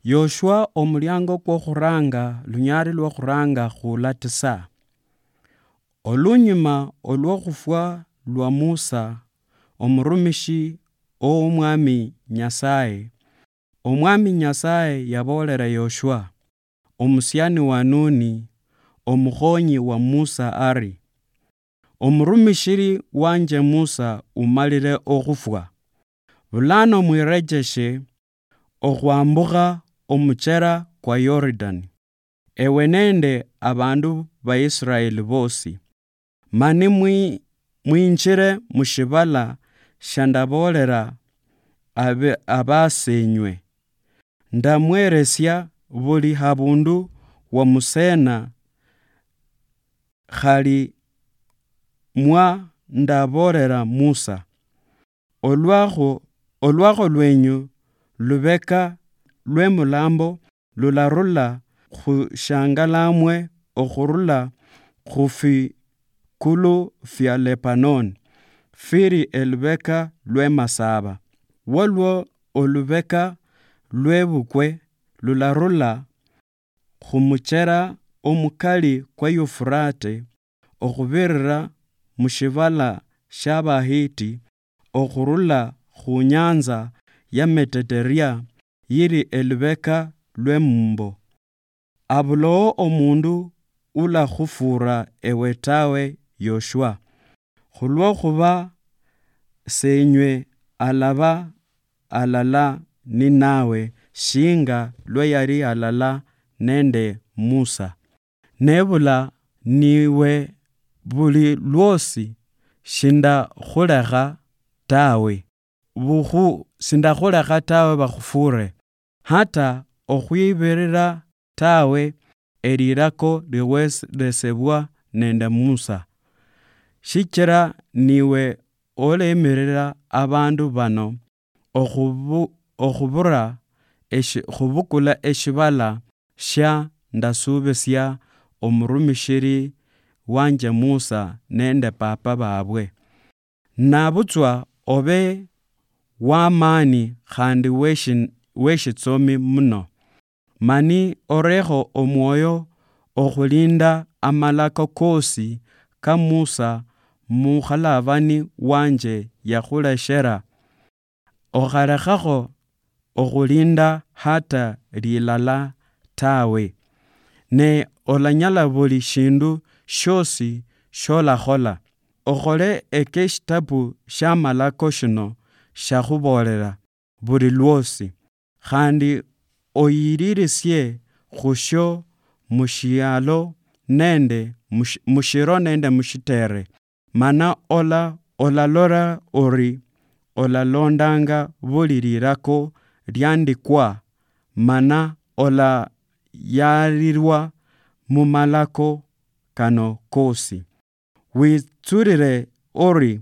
Yoshua omulyango kwa khuranga lunyari lwa khuranga khulatisa. Olunyuma olwo khufwa lwa Musa omurumishi omwami Nyasaye. Omwami Nyasaye yabolera Yoshua omusyani wa Nuni omukhonyi wa Musa ari, omurumishiri wanje Musa umalire okhufwa. Bulano mwirejeshe okhwambukha omuchera kwa Yordani, ewe nende abandu ba Israeli bosi. Mani mwinjire mushibala shandabolera abasenywe. Ndamweresya buli habundu wa musena khali mwa ndabolera Musa. Olwakho lwenyu lubeka lwe mulambo lularula khushangalamwe okhurula khufikulu fya Lebanon firi elubeka lwe masaba. Walwo olubeka lwe bukwe lularula khumuchera omukali kwa Yufurate okhubirira mushibala shabahiti okhurula khunyanza ya Mediteria yiri elubeka lwe mumbo. Abulowo omundu ulakhufura ewe tawe Yoshua, khulwekhuba senywe alaba alala ni nawe shinga lwe yali alala nende Musa. Nebula niwe buli lwosi shindakhulekha tawe. Sindakhulekha tawe bakhufure, hata okhwibirira tawe erirako liwelesebwa nende Musa. Shichira niwe olemirira abandu bano khubukula eshibala sha ndasubisya omurumishiri wanje Musa nende papa babwe. Nabutswa obe wamani khandi weshitsomi muno. Mani orekho omwoyo okhulinda amalako kosi ka Musa mukhalabani wanje yakhuleshera. Okhalekhakho okhulinda hata lilala tawe. Ne olanyala buli shindu shosi sholakhola. Okhole ekeshitabu sha malako shino shakhubolera buli lwosi. Khandi oyiririsye khusho mushialo nende mushiro nende mushitere. Mana olalora ori olalondanga buli lirako lyandikwa, mana olayarirwa mu malako kano kosi. Witsurire ori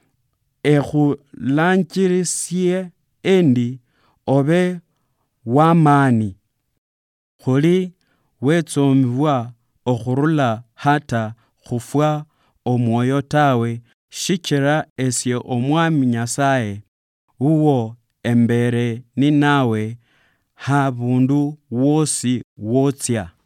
ekhulanchirisye endi obe wamani. Khuli wetsomibwa okhurula hata khufwa omwoyo tawe, shichira esye omwami Nyasaye uwo embere ni nawe habundu wosi wotsya.